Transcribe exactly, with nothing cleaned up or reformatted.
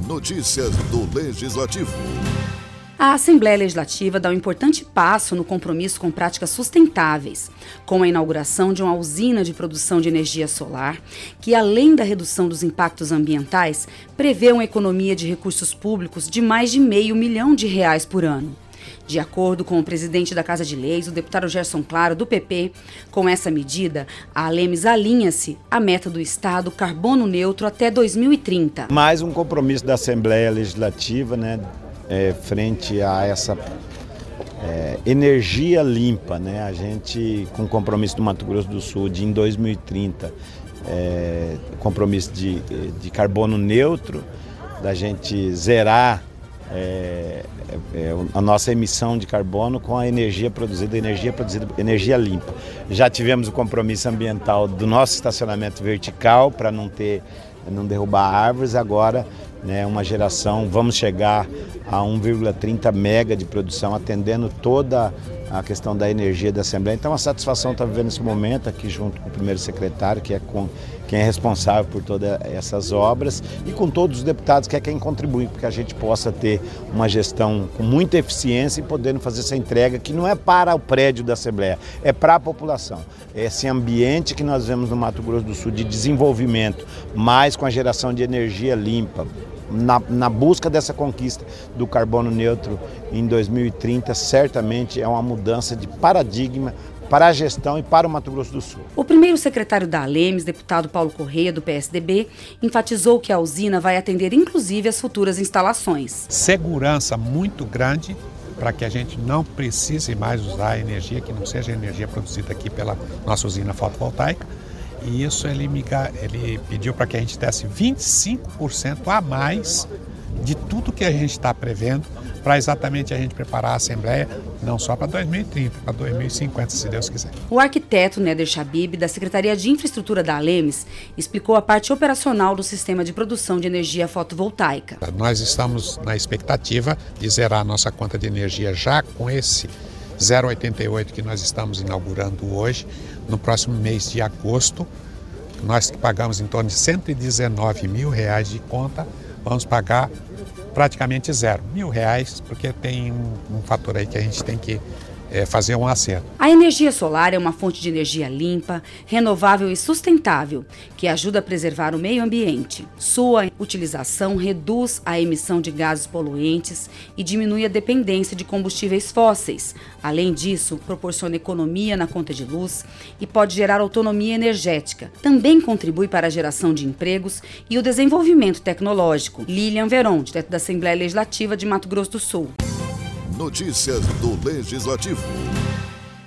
Notícias do Legislativo. A Assembleia Legislativa dá um importante passo no compromisso com práticas sustentáveis, com a inauguração de uma usina de produção de energia solar, que, além da redução dos impactos ambientais, prevê uma economia de recursos públicos de mais de meio milhão de reais por ano. De acordo com o presidente da Casa de Leis, o deputado Gerson Claro, do P P, com essa medida, a Alemes alinha-se à meta do Estado carbono neutro até dois mil e trinta. Mais um compromisso da Assembleia Legislativa, né, é, frente a essa é, energia limpa, né? A gente, com o compromisso do Mato Grosso do Sul de em dois mil e trinta, é, compromisso de, de carbono neutro, da gente zerar É, é, a nossa emissão de carbono com a energia produzida, energia produzida, energia limpa. Já tivemos o compromisso ambiental do nosso estacionamento vertical para não ter, não derrubar árvores. Agora, né, uma geração, vamos chegar a um vírgula trinta mega de produção, atendendo toda a questão da energia da Assembleia. Então, a satisfação está vivendo esse momento aqui junto com o primeiro secretário, que é com, quem é responsável por todas essas obras, e com todos os deputados, que é quem contribui para que a gente possa ter uma gestão com muita eficiência e podendo fazer essa entrega, que não é para o prédio da Assembleia, é para a população. Esse ambiente que nós vemos no Mato Grosso do Sul de desenvolvimento, mais com a geração de energia limpa, Na, na busca dessa conquista do carbono neutro em dois mil e trinta, certamente é uma mudança de paradigma para a gestão e para o Mato Grosso do Sul. O primeiro secretário da Alemes, deputado Paulo Correia, do P S D B, enfatizou que a usina vai atender inclusive as futuras instalações. Segurança muito grande para que a gente não precise mais usar energia que não seja energia produzida aqui pela nossa usina fotovoltaica. E isso ele, me, ele pediu para que a gente desse vinte e cinco por cento a mais de tudo que a gente está prevendo para exatamente a gente preparar a Assembleia, não só para dois mil e trinta, para dois mil e cinquenta, se Deus quiser. O arquiteto Néder Chabib, da Secretaria de Infraestrutura da Alemes, explicou a parte operacional do sistema de produção de energia fotovoltaica. Nós estamos na expectativa de zerar a nossa conta de energia já com esse zero vírgula oitenta e oito que nós estamos inaugurando hoje. No próximo mês de agosto, nós que pagamos em torno de cento e dezenove mil reais de conta, vamos pagar praticamente zero, mil reais, porque tem um, um fator aí que a gente tem que é, fazer um acerto. A energia solar é uma fonte de energia limpa, renovável e sustentável, que ajuda a preservar o meio ambiente. Sua utilização reduz a emissão de gases poluentes e diminui a dependência de combustíveis fósseis. Além disso, proporciona economia na conta de luz e pode gerar autonomia energética. Também contribui para a geração de empregos e o desenvolvimento tecnológico. Lilian Veron, direto da Assembleia Legislativa de Mato Grosso do Sul. Notícias do Legislativo.